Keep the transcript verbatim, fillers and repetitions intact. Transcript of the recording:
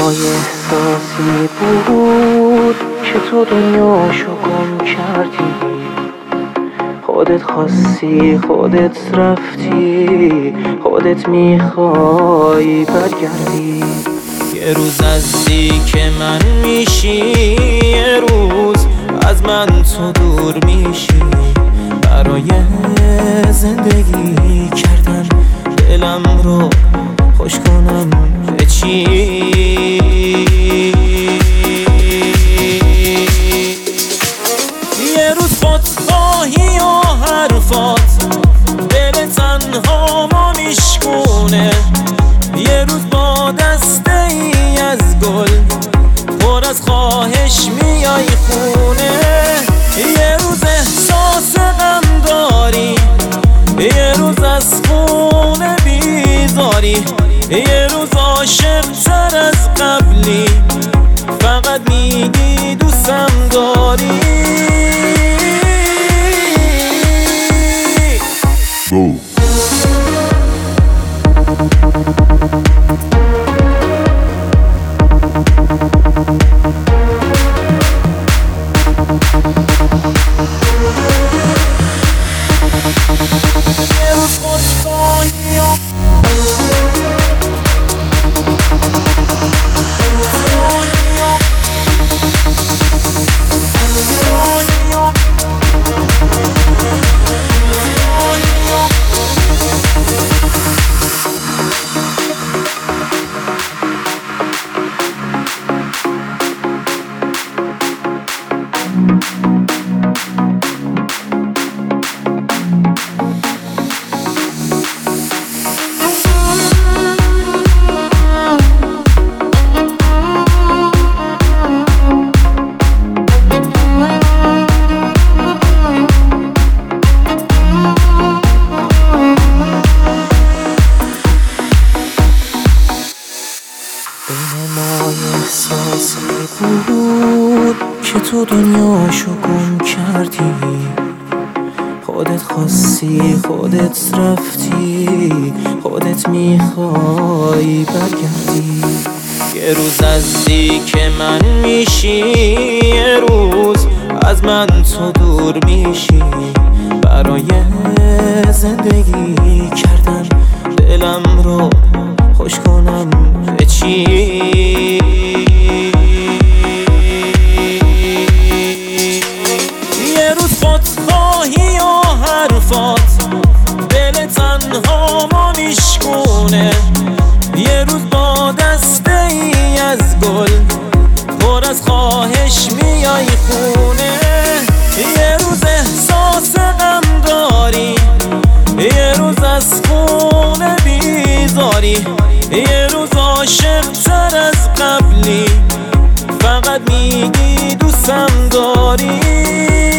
ما یه احساسی بود که تو دنیاشو گم کردی، خودت خواستی خودت رفتی، خودت میخوای برگردی. یه روز نزدیک من میشی، یه روز از من تو دور میشی. برای زندگی کردن دلم رو خوش کنم به چی؟ یه روز خودخواهی و حرفات دل تنها ما میشکونه. یه روز با دسته ای از گل پر از خواهش میای خونه. یه روز احساس غم داری، یه روز از خونه بیزاری، یه روز عاشق تر از قبلی، فقط میگی دوستم داری. Go. بین ما یه احساسی بود که تو دنیاشو گم کردی، خودت خواستی خودت رفتی، خودت میخوای برگردی. یه روز نزدیک من میشی، یه روز از من تو دور میشی. برای زندگی کردن دلم رو خوش کنم به چی؟ یه روز خودخواهی و حرفات دل تنها ما میشکونه. یه روز با دسته ای از گل پر از خواهش میای خونه. یه روز احساس غم داری، یه روز از خونه بیزاری، یه روز عاشق تر از قبلی، فقط میگی دوستم داری.